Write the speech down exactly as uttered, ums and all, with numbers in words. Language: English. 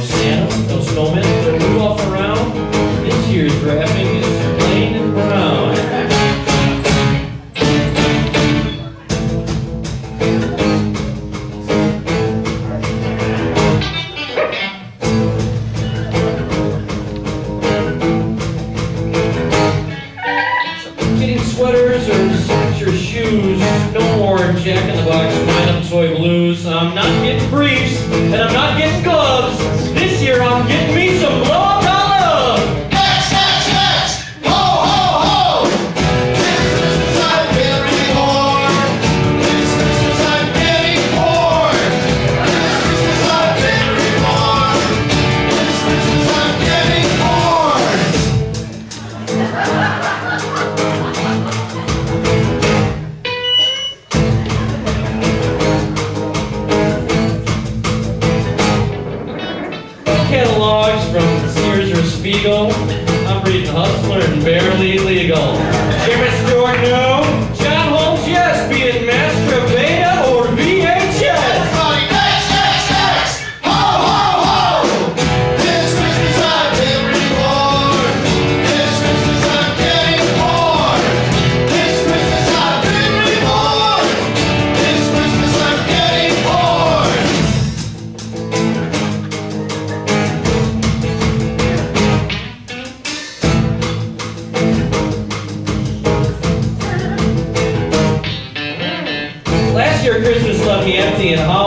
Santa, no snowmen, no Rudolph around. This year's wrapping is plain and brown. Getting sweaters or socks or shoes, no more Jack in the Box wind-up toy blues. I'm not getting briefs, and I'm not getting gloves. This year I'm getting me some blow-up love. X, X, X! Ho, ho, ho! This Christmas I'm getting born. This Christmas I'm getting born. This Christmas I'm getting born. This Christmas I'm getting born. Catalogs from Sears or Spiegel. I'm reading Hustler and Barely Legal. Jimmy Stewart, no. John Holmes, yes. Be it Master Beta or V H S. Everybody, X, X, X! Ho, ho, ho! This Christmas I'm getting born. This Christmas I'm getting born. This Christmas I'm getting born. This Christmas I'm getting born. Last year Christmas left me empty and hollow.